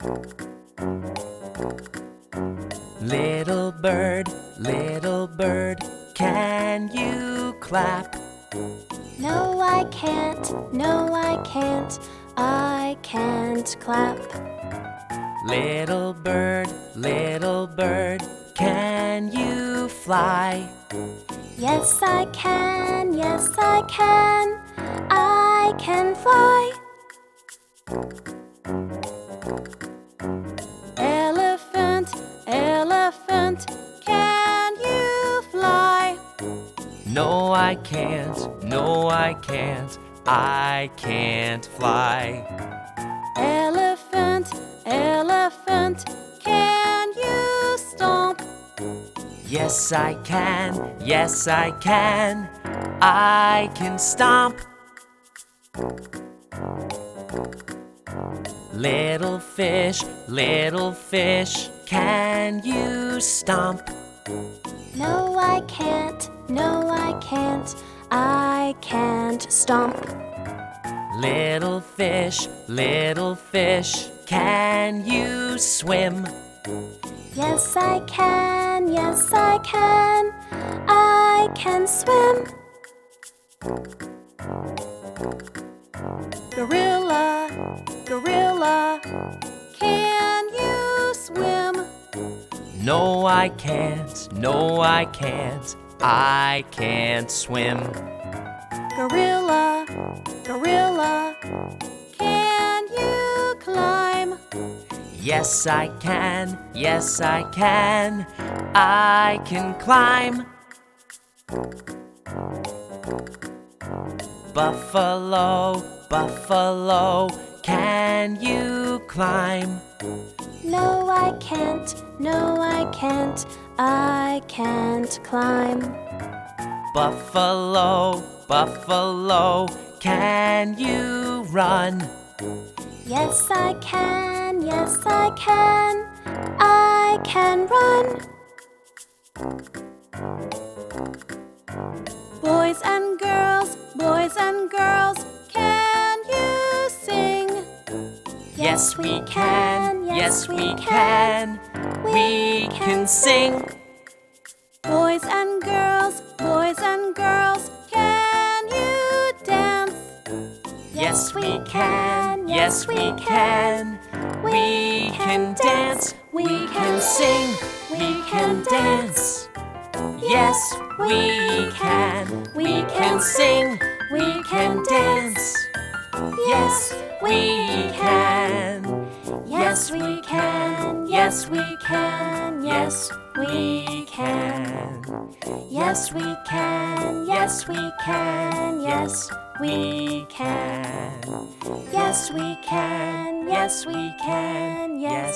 Little bird, can you clap? No, I can't, no, I can't, I can't clap. Little bird, can you fly? Yes, I can, I can fly. Elephant, can you fly? No, I can't, I can't fly. Elephant, can you stomp? Yes, I can, I can stomp. Little fish, can you stomp? No, I can't, I can't stomp. Little fish, can you swim? Yes, I can, I can swim. Gorilla, can you swim? No, I can't, I can't swim. Gorilla, can you climb? Yes, I can, I can climb. Buffalo, can you climb? No, I can't, I can't climb. Buffalo, can you run? Yes, I can, I can run. Boys and girls, can you sing? Yes, we can, we can sing. Boys and girls, can you dance? Yes, we can, we can dance. We can sing, we can dance. Yes, we can sing, we can dance. Yes, we can. Yes, we can. Yes, we can. Yes, we can. Yes, we can. Yes, we can. Yes, we can. Yes, we can. Yes, we can. Yes.